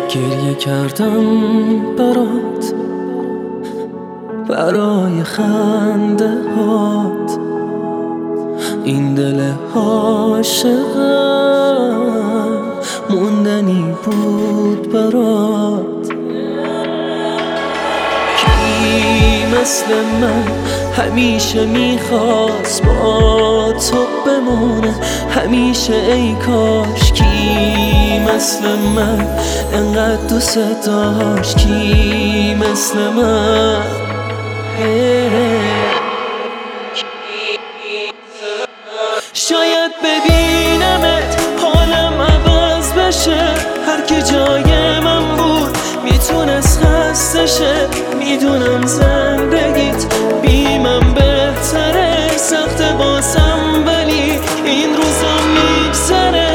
گریه کردم برات، برای خنده هات. این دل عاشقم موندنی بود برات. کی مثل من همیشه میخواست با تو بمونه همیشه، ای کاش. کی مثل من انقدر دوست داشت، کی مثل من. شاید ببینمت حالم عوض بشه، هر کی جای من بود میتونست خسته شه. میدونم زندگیت بی من بهتره، سخت باسم ولی این روزا میگذره.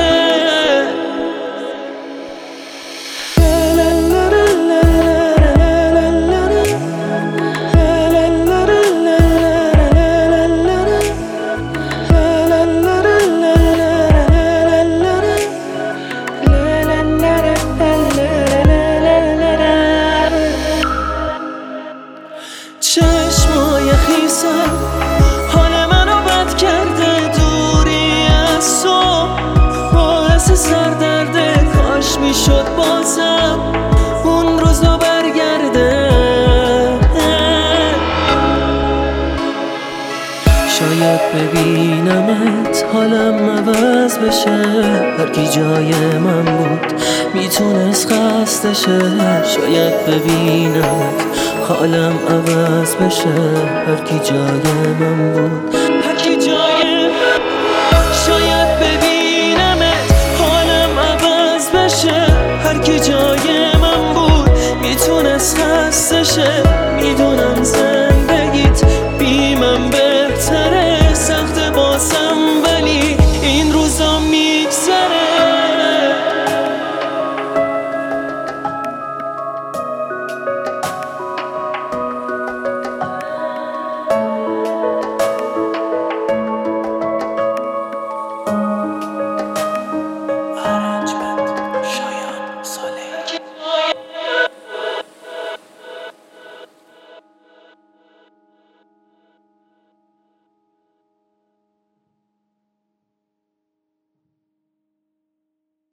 چشمای خیسم حال منو بد کرده، دوری از تو باعث سردرده. کاش میشد بازم اون روزا برگرده. شاید ببینمت حالم عوض بشه، هر کی جای من بود میتونست خسته شه. شاید ببینمت حالم عوض بشه، هر کی جای من بود